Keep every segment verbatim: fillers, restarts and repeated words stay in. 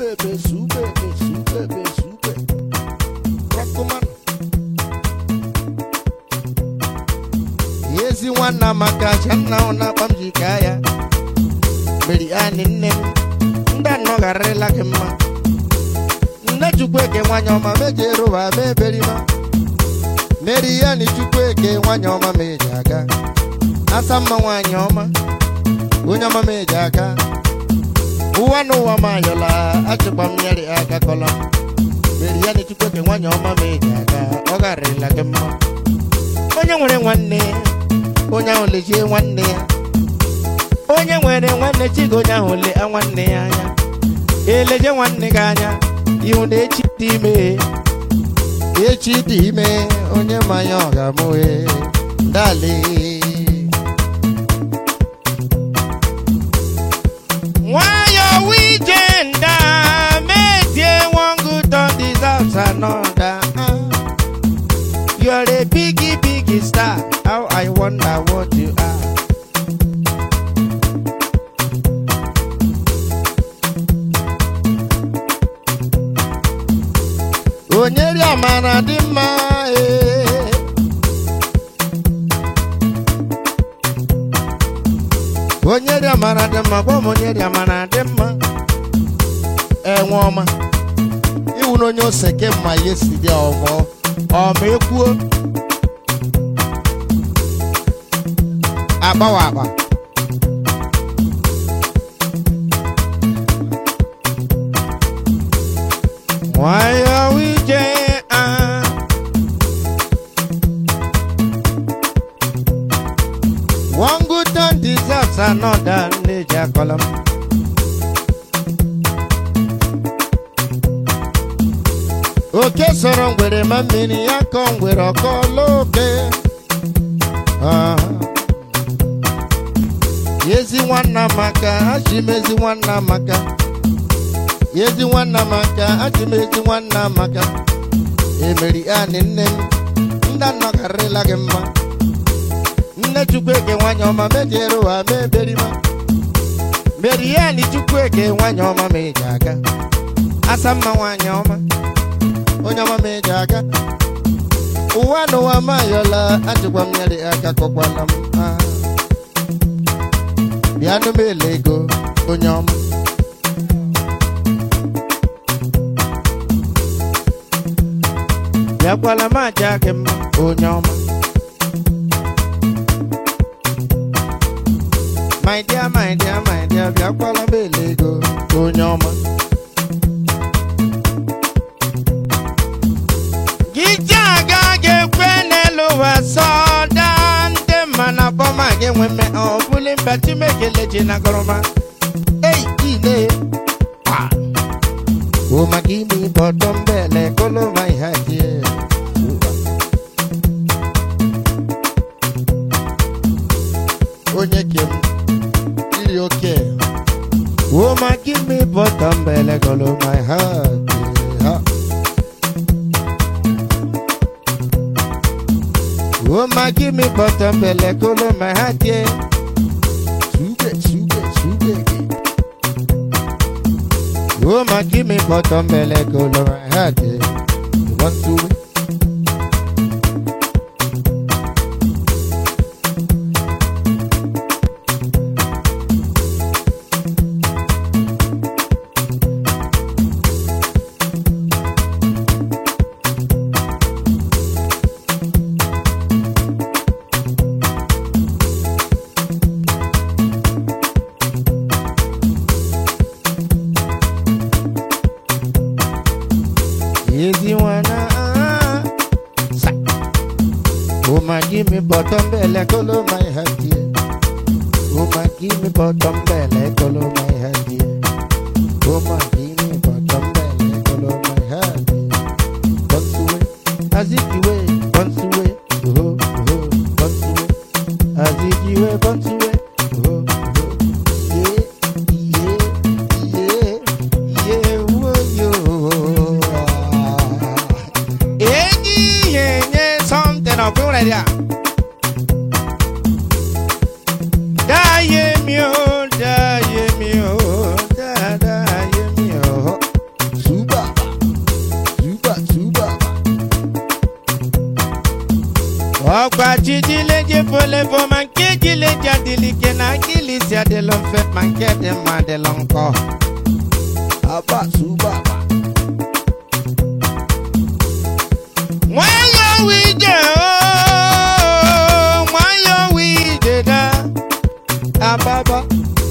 be super be super be super. Rockman. Yesi wana makachana ona pamjikaya. Beri aninem. Nda no garela kema. Nda chukweke wanyoma mejero wa meberima. Meriani chukweke wanyoma mejaga. Asama wanyoma. Unyama mejaga. Uwanu wa mayola achukwa mnyeri aka kola. Meriani chukweke wanyoma mejaga. Ogarela kema. Onya nwere nwanne. Onya oleje nwanne ya. Onye nwere nwanne chigo nya hole nwanne ya anya. Eleje nwanne ga anya. Ihu na echi dị ime. Echi dị ime. Onye manya ọga mụe. Dale. Why weekend? Medie one good on deserves another. You're a biggie, biggie star. How I wonder what you are. Onyeri amara dị mma eh. Onyeri amara dị mma bụ onyeri amara dị mma. Enwe ọma. Iwu na onye oseke mma yesi dị ọmọ. Ọma ekwuo. Agbawa agba. Why are we jay? Uh? One good turn deserves another. Nature column. Okay, so wrong with him. I mean, I come with a call. Okay. Uh. Yes, you want Namaka. She makes you one Namaka. Yezi wana maka, achimezi wana maka. Emeri aninem, nda nakarela gemma. Nne chukweke wanyoma mejero wa meberima. Meri ani chukweke wanyoma mejaga. Asama wanyoma, onyoma mejaga. Uwano wa mayola, achukwa mnyari aka kokwalam. Bianu melego, onyoma. Yakwala maja kemma onyoma. My dear, my dear, my dear, yakwala belego onyoma. Gijaga ge kwenelo wa soda nde mana boma ge weme obuli mbati mekele jina goroma. Hey, ine. Ah. Oh, my give me bottom belly, color my hat here. Onyekim, you okay? Oh, my give me bottom belly, color my hat. Oh, my give me bottom belly, color my hat here. Sugar, sugar, sugar. Oh, my give me bottom belly, color my hat. You want to? Easy one, ah, oh my, give me bottom belly, color my hat here. Oh my, give me bottom belly, color my hat here. Oh my, give me bottom belly, color my hat here. Once away, as if you wait, once away, oh oh, once away, as if you wait, once away, oh oh, yeah, yeah, yeah, yeah, oh yo. No, fue una idea. Da ye mio, da ye mio, da da ye mio. Chidile je fole fo manke jile jadili ke na kili sia de lon fe manke de ma de lon ko aba subaba wayo we je oh wayo we je da ababa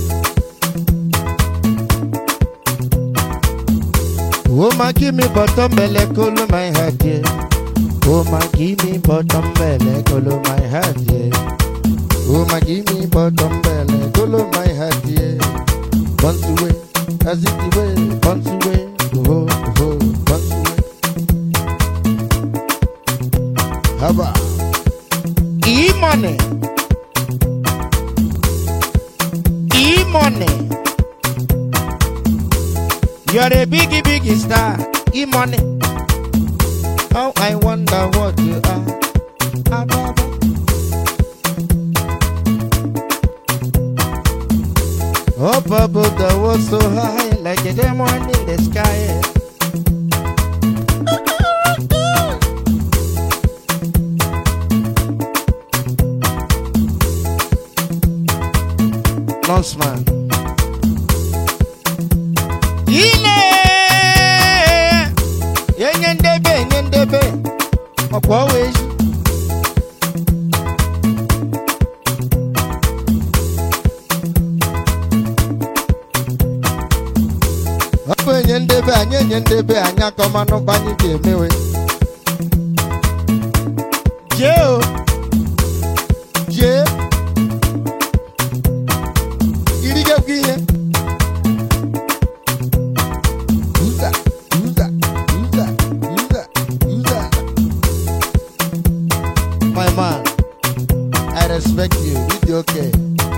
oh ma give me bottom belle kolo my head yeah. Oh my give me bottom belly, color my heart, yeah. Oh my give me bottom belly, color my heart, yeah. Once away, as it away, once away, oh oh, once away. Haba, e money, e money. You're a biggie biggie star, e money. How I wonder what you are, Ababa. Up above the world so high, like a diamond in the sky. Launchman. Nyendebe okwa weji Ope nyendebe anye nyendebe anya koma no banyi gemewe Jeo Je Irige kwiye Uza Uza My man, I respect you. It's okay.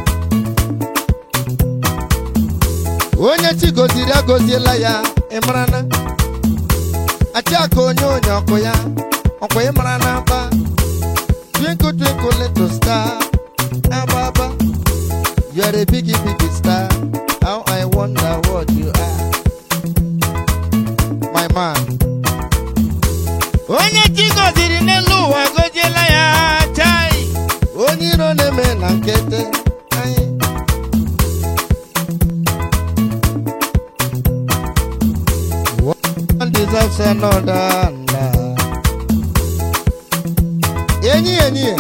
Onye chi goziri agozila ya, imrana. Achako onye onye ọkụ ya, ọkụ imrana ba. Twinkle twinkle little star, ababa. You're a biggie biggie star. How I wonder what you are, my man. Onye chi goziri n'elu ụwa gozila ya chai onye iro na-eme na nkete anyị one deserves another enyi enyi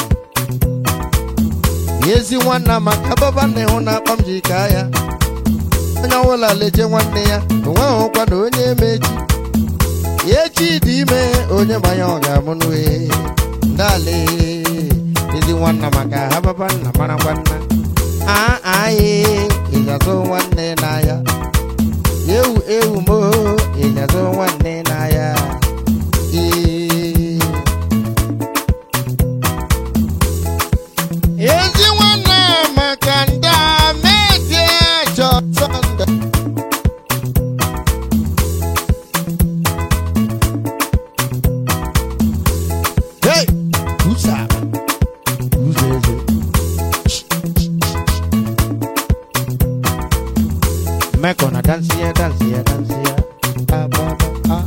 yezi nwanna maka baba nne hụ na akpam ji ka ya onye ọwụla leje nwanne ya onwe hụkwa na onye emechi Yechi dime onye manya oga munwe ndale izi nwanna maka hababa na mara nwanna ah aye izazo nwanne na ya ewu ewu mo izazo nwanne na ya Yezi nwanna maka nda meje chotanda Meko na dance here, dance here, dance here. Ah, ba, ba, ah.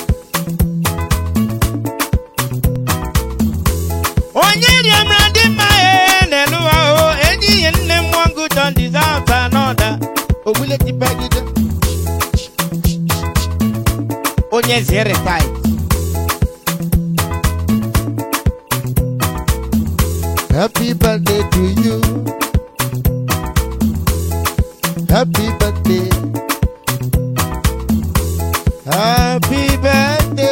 Onye di amradi mae neluwa o edi yenne mwangu don deserve another. Obule ti bagide. Onye zere tight. Happy birthday to you. Happy birthday. Happy birthday.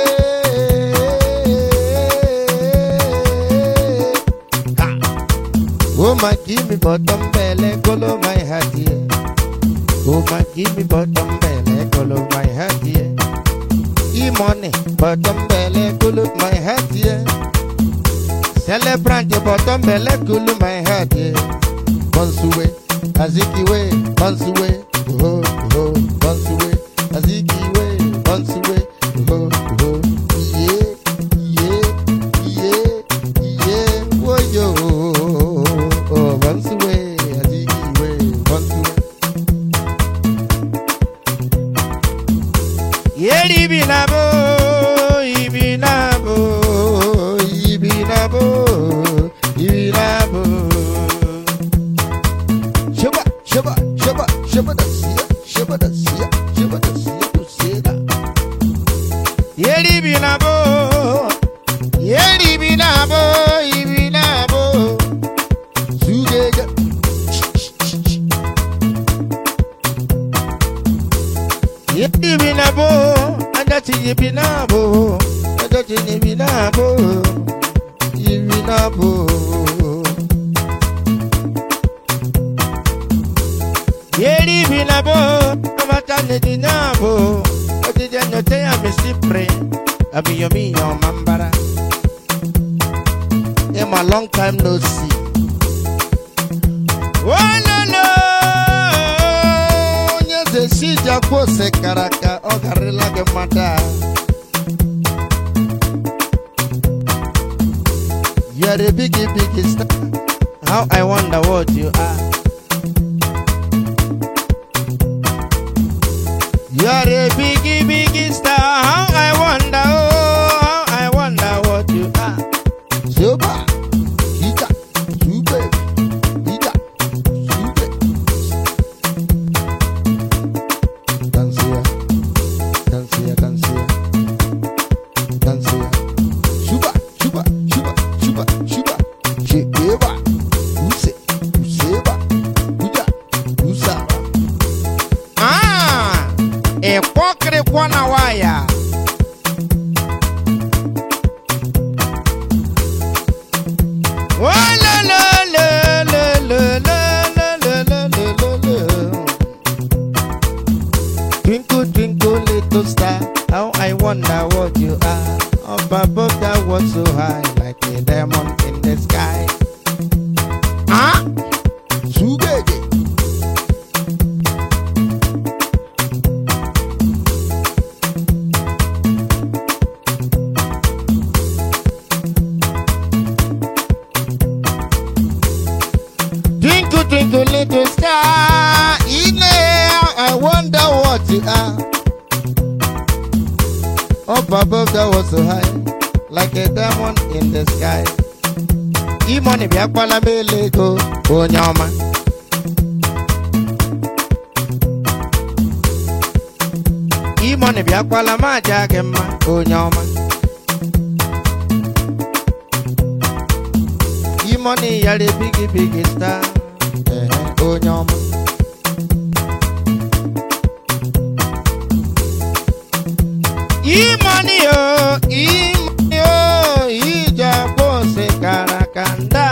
Ha. Oh my give me bottom belly, color my heart here. Oh my give me bottom belly, color my heart here. E money, bottom belly, color my heart here. Celebrate bottom belly, color my heart here. Once away. Aziki way, once away, oh oh, once away, Aziki way, once away, oh oh, yeah, yeah, yeah, yeah, oh yo, oh once away, Aziki way, once away. Yeah, ibinabo, ibinabo, ibinabo. Yibinabo, Adachi Yibinabo, Adachi Yibinabo, Yibinabo. Yibinabo, Amatane Dinabo, Odidanote Amisipre, Abiyomi, your Mambara. I'm a long time no see. Oh, no, no. Si Jaco se caraca, o carrilla que mata. You're a biggie, biggie star. How I wonder what you are. You're a biggie, biggie star. How I wonder, oh, how I wonder what you are. Super, Hita, Super, Hita, Super. Dancia, dancia, dancia, dancia. Chuba, chuba, chuba, chuba, chuba. Cheba, use, useba, uja, usaba. Ah, e kwakre kwana waya. Oh la la la la la la la la la la. Twinkle, twinkle, little star, how I wonder what you are. Up above that world so high, like a diamond in the sky. Ah, Sugege. Twinkle, twinkle, little star, in there, I wonder what you are. Up above that was so high, like a diamond in the sky. Imoni biakwala melego, onyama. Imoni biakwala majagema, onyama. Imoni yale biggie biggie star, eh, onyama. Imani yo, imani yo, ija pose karakanda.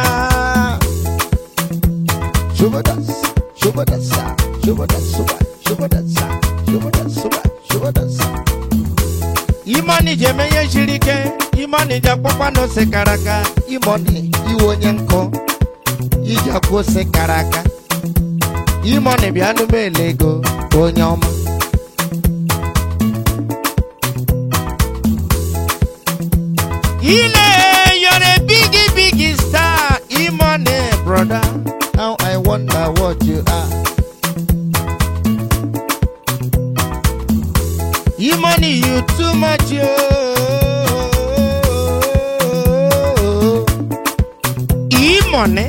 Shubadas, shubadasa, shubadas, suba, shubadasa, shubadas, suba, shubadasa. Imani jemeye shirike, imani japopa no se karaka. Imani iwonyenko, ija pose karaka. Imani bianu melego, onyoma. Ile, you're a biggie, biggie star. Imone, brother. Now I wonder what you are. Imone, you too much, yo. Imone.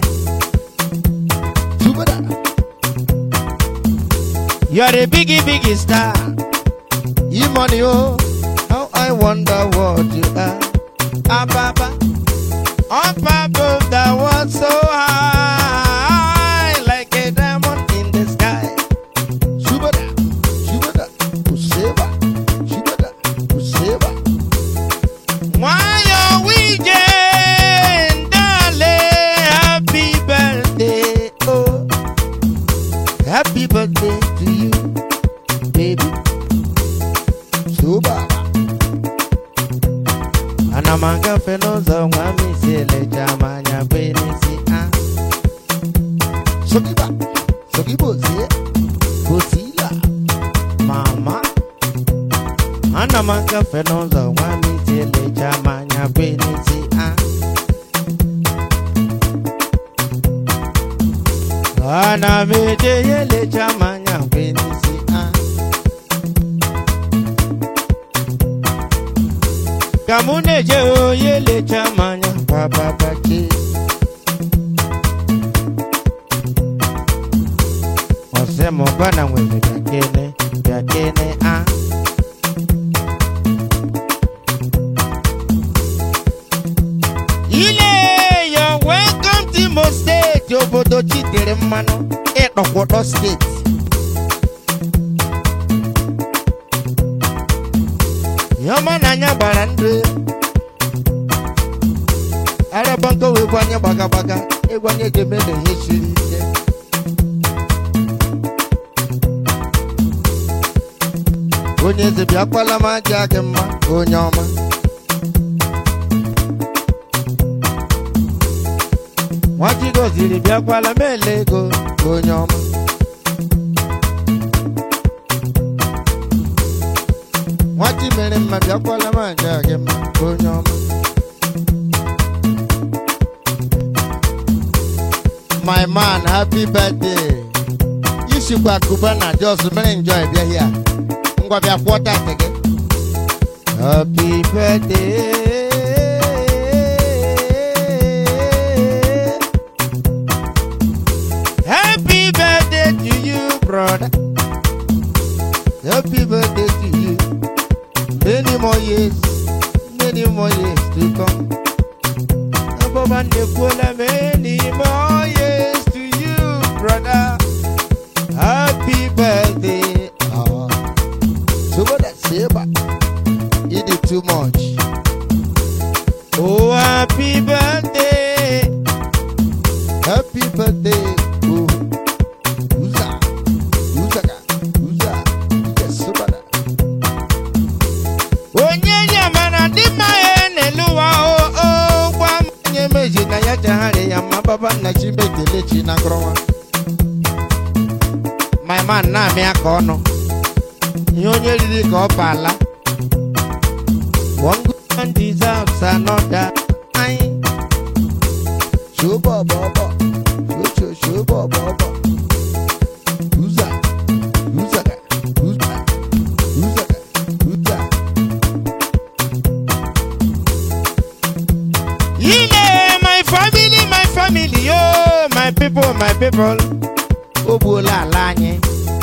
You're a biggie, biggie star. Imone, yo. How I wonder what you are. Ababa, up above the world so high, like a diamond in the sky. Shubada, shubada, useba, shubada, useba. Why are we getting darling? Happy birthday, oh, happy birthday to you, baby. Shubada. Anamanga fenoza mwami sele jamanya benisi ah. Sogiba, sogibo zie, kosila, mama. Anamanga fenoza mwami sele jamanya benisi ah. Anamete yele jamanya benisi ah. Kamune je oyele chamanya papa pachi. Osemo bana mweze yakene, yakene ah. Ile yo welcome to Imo State, yo bodo chitere mano, e dokwodo state. Yoma nanya barandre. Arabanko we kwanya baga baga. E kwanya gemele yeshiri. Onye zebi akwala ma jage mma onye ọma. Nwachi goziri bi akwala mele ego onye ọma. Nwachi mere mma bi akwala ma jage mma onye ọma. My man, happy birthday. You should go to Kubana, just enjoy beer here. Happy birthday. Happy birthday to you, brother. Happy birthday to you. Many more years, many more years to come. Many more years to you, brother. Happy birthday. Oh. So what that say about it is too much. Oh, happy birthday. Happy birthday. Oh, who's that? Who's that? Who's that? Yes, so bad. Oh, yeah, yeah, man, I did my end. Oh, oh, one image in a yachahari. I'm a baba, and she made the lechina in a grower. My man, na me a corner. You only go pala. One good man deserves another. I Shuba Baba. Shuba Shuba Baba. Who's that? Who's that? Who's that? Who's that? Who's that? Yeah, my family, my family. Oh, my people, my people. Obula Lanye.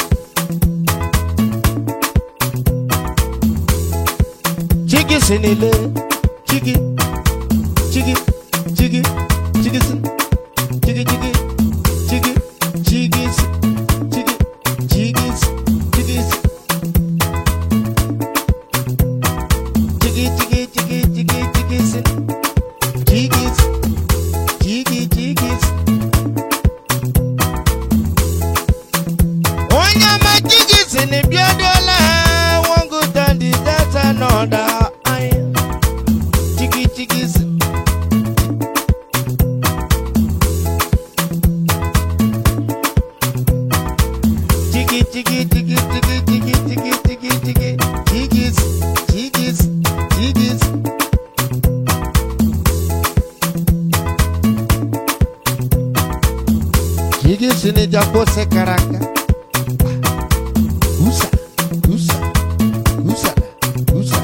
Chigi sinile, chigi, chigi, chigi, chigi sin, chigi, chigi, chigi, chigi, chigi, chigi, chigi, chigi, chigi, chigi, chigi, chigi sin, chigi, chigi, chigi. Onya ma chigi sin biadola, one good and that's another. Sini jago sekarang, usa, usa, usa, usa.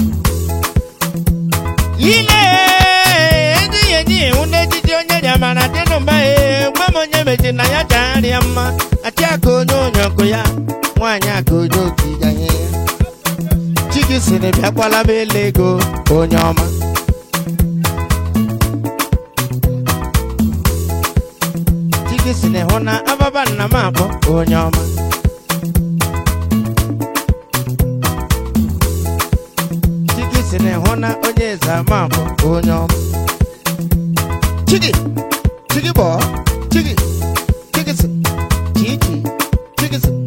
Ile, ini ini unde jijonya jamana teno mae, wamonye mejina ya jari amma, atia kono nyoko ya, wanya kono kijanye. Chiki sini biakwa la belego, onyoma. Sine hona ababa na mapo onyoma. Chiki sine hona onyeza mapo onyoma. Chiki, chiki bo, chiki, chiki si, chiki, chiki si.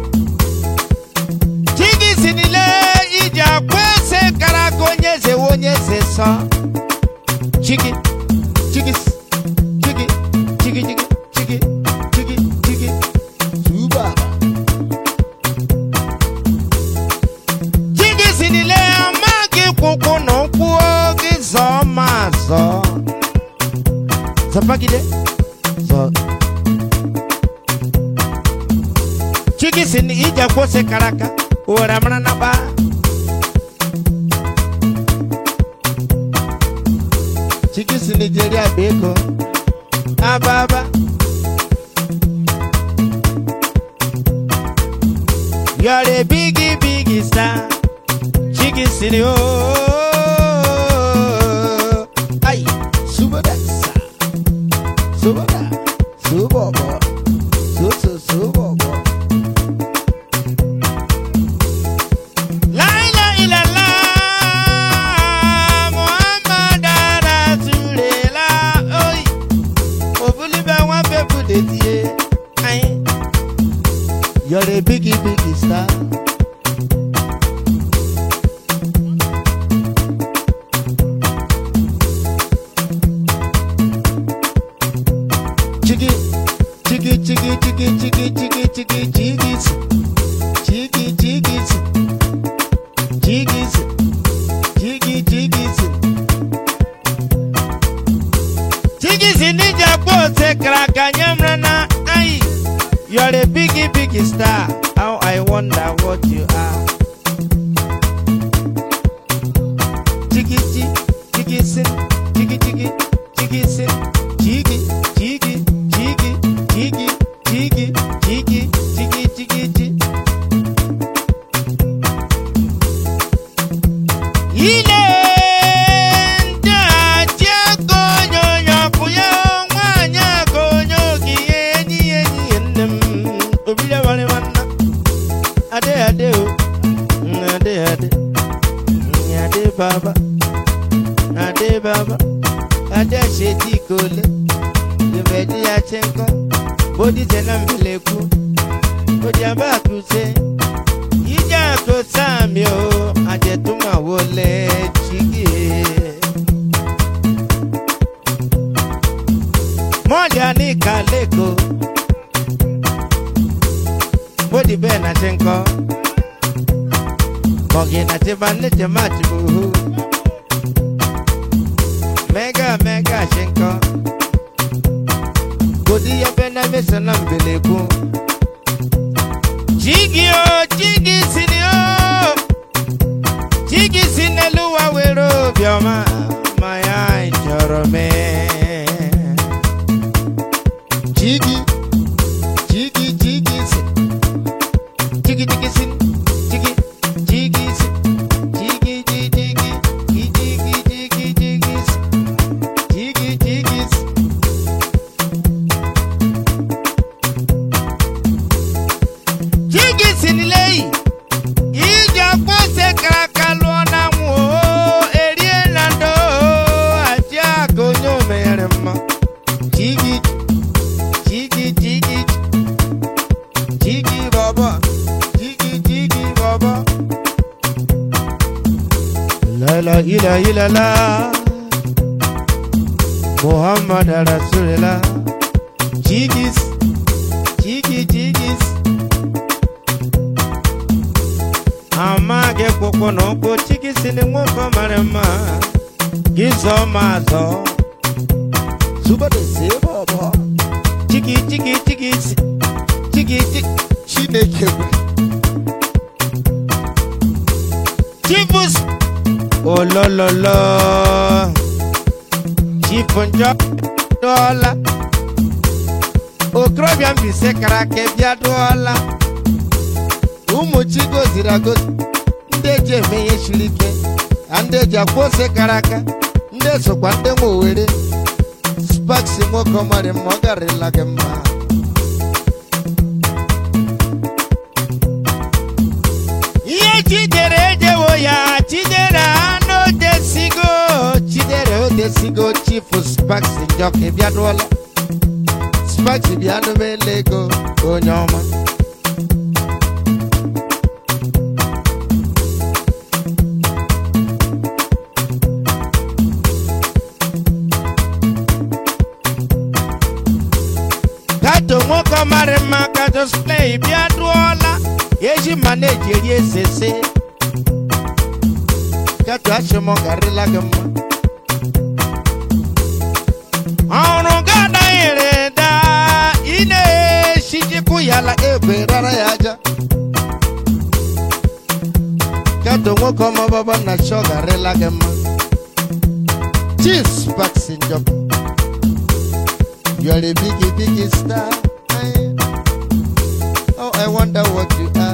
Chiki sinile ija kwese karakonyeze wonyeze sa. Chiki, chiki si, chiki, chiki, chiki. Chigi, chigi, chigi, tuba. Chigi sinile amagi kuku no kuogi zo mazo. Zapagide, zo. Chigi sini ija kwose karaka, ora mrana ba. Chigi sini jeria beko, ababa. You're a biggie, biggie star. Chigi City, oh, ay, super dancer, super da, super boy, super super boy. La la la la, ade ade ade baba ade baba ade sheti kole yebedi ya chenko bodi tena mbeleku bodi abaku se ija to samio ade tuma wole chigi moja ni kaleko bodi bena chenko Bogi na tibane temati buhu Mega mega shenko Bodi ya bena mesana mbeleku Jigi o jigi sini o Jigi sinelu wa wero bioma Maya inchorome Jigi Jigi jigi sin Jigi jigi sin Jigi Jigi jigi jigi jigi jigi jigi jigi jigi sinilei ija pose karakalona wo erie nando aja gonyo merema jigi jigi jigi jigi baba jigi jigi baba La la ila ila la Muhammad Rasulullah Jigis Jigi jigis Amage koko no ko jigis ni ngoko marema Gizo mazo Suba de sebo bo Jigi jigi jigis Jigi jigi Chineke Jibus Oh la la la Chifunjo dola O krobia mbise karake bia dola Umu chigo zirago Ndeje meye shirike Andeje akwose karaka Nde sokwa nde mwere Spaxi mwoko mare mwagare lage maa Iye chidere jewo ya chidere ano desigo Chidere o desigo chifu Spaxi njoke biadola Spaxi biado belego onyoma Kato mwoko marema kato splay biadola Yeji manage ye sese Kato ashimo garila gama Aunu gada ireda Ine shijiku yala ebe rara yaja Kato mwoko mababa na show garila gama Cheese Spaxi njoku You are a biggie biggie star Oh, I wonder what you are.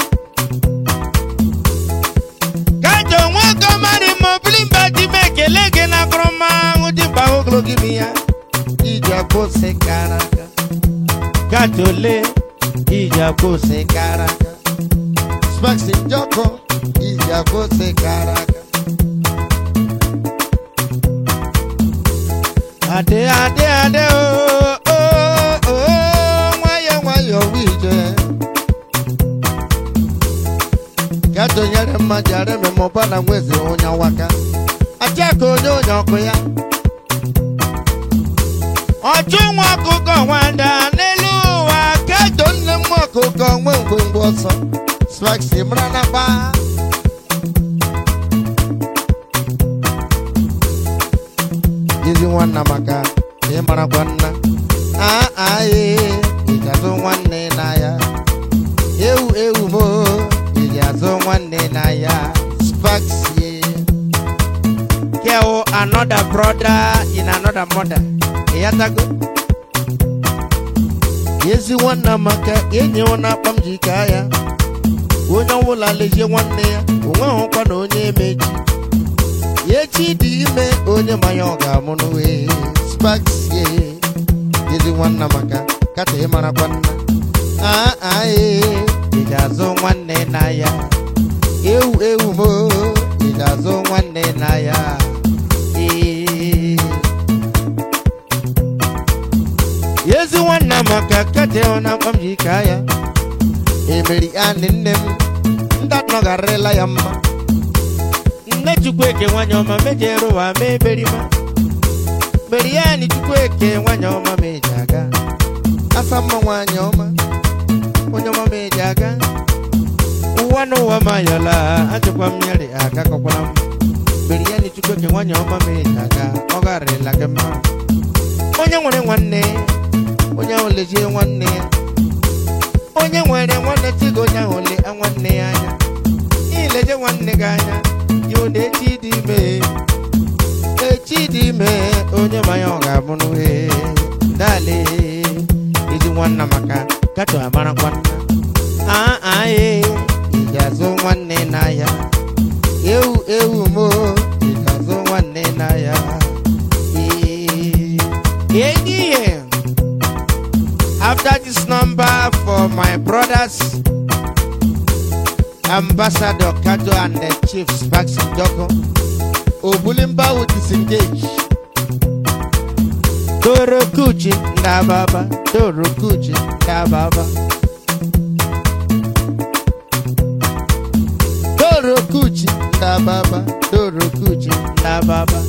Kajo mwako mari moblimba dimeke lege na kroma Ujimba hoglo gimia Ija kose karaka Kajo le Ija kose karaka Spaxi njoko Ija kose karaka Ade ade ade oh oh oh Mwayo mwayo wije Kato nyere majare me mobana mwezi onya waka Achako onyo oko ya Oju mwako wanda nelu wa Kato nne mwako kwa mwengu mboso Spaxi mrana ba Jizi wana maka Ye mara kwana Ah ah ye Ijazo wane na ya Eu eu mo Ijazo wane na ya Spaxi Keo another brother in another mother Eyatago Yezi wana maka Yenye wana pamjika ya Unya wula leje wane ya Unwe hokwa na onye meji Yechi di ime onye mayoga monuwe Spaxi Yezi wana maka Kate mara kwana Ah ah eh Ijazo wane na ya ewu ewu mo ijazo nwanne na ya yezi nwanna maka kete ona kwamjika ya emeri ani nnem ndat no garela ya mma nne chukweke nwanyoma mejero wa meberima meri ani chukweke nwanyoma mejaga asama nwanyoma onyoma mejaga wano wa mayala achukwa myali aka kokwalam meri ani chukweke nwanyoma mejaga ogarela kemma onya nwere nwanne onya oleje nwanne onye nwere nwanne tigo nya ole nwanne ya anya ileje nwanne ga anya yo de chidime e chidime onye manya oga bunu he dale iji nwanna maka kato amara nwanna ah ah eh ijazo nwanne na ya ewu ewu mo ijazo nwanne na ya eh eh after this number for my brothers, Ambassador Kato and the Chief Sparks Joko, Obulimba will disengage. Doro Kuchi, da baba, Doro Kuchi, da baba. Doro Kuchi, da baba, Doro Kuchi, da baba.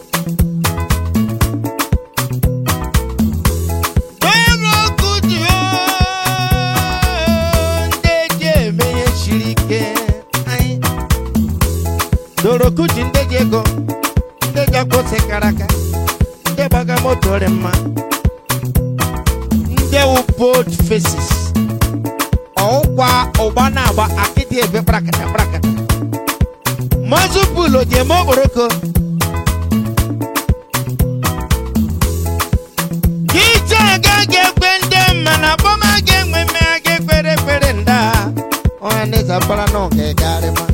Doro Kuchi nde jego nde jago se karaka nde baga motore ma nde u bold faces okwa obana aba akiti ebe brakata brakata mazupulo je mo boroko kicha gage gwende mana boma ge mweme age kwere kwere nda one za para no ge gare ma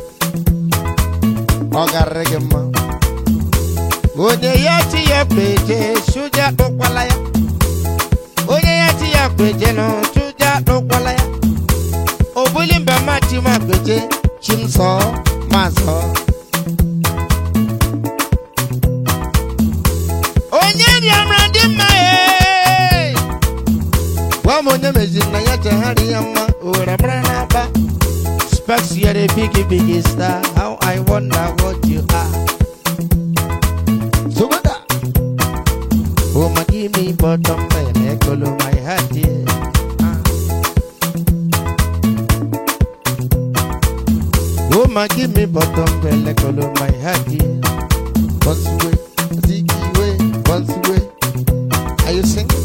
ogarregema onye yati ya peje shuja dokwala ya onye yati ya peje no shuja dokwala ya obulimba mati ma peje chimso maso onye di amradi ma e wa monye mezi na ya tahari ya ma ora brana ba Sparks, you're a biggie, biggie star. How I wonder what you are. So what that? Oh, my give me bottom belly, color my heart, yeah. Oh, my give me bottom belly, color my heart, yeah. Once away, ziggy way, once away. Are you singing?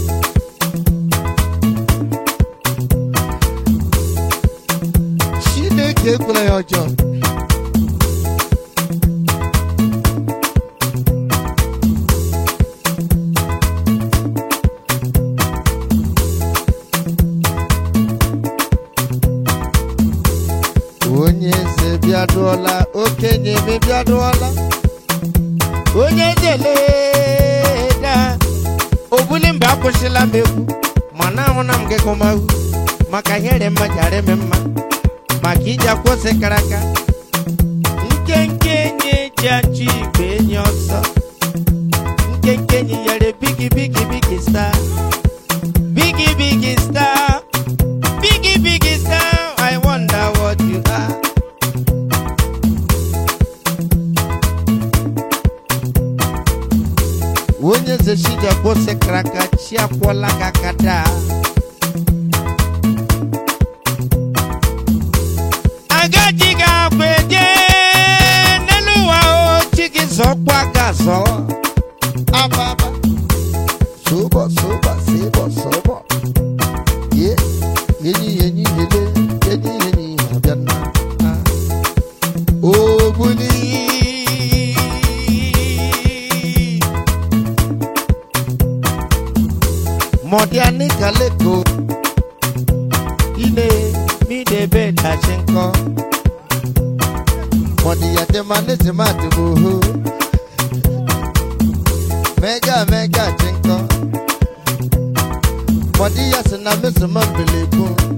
They play your job. Onye se biadola, okenye me biadola. Onye dele da. Obulimba koshila meku. Mana wana mge komahu. Makanyere majare memma. Makija kose karaka Nkenkenye jachi benye oso Nkenkenye yare biggie biggie biggie star Biggie biggie star Biggie biggie star I wonder what you are Wenye zeshija kose karaka Chia kwa laka kada Agajiga kweje Neluwa o chiki zokwa gazo Ababa Soba soba sebo soba Ye Yeni yeni yele Yeni yeni abiana Obuli Modiani kaleko Ine Mi debe tachenko Modi ya temane semati buhu Mega mega chenko Modi ya sename semambeleku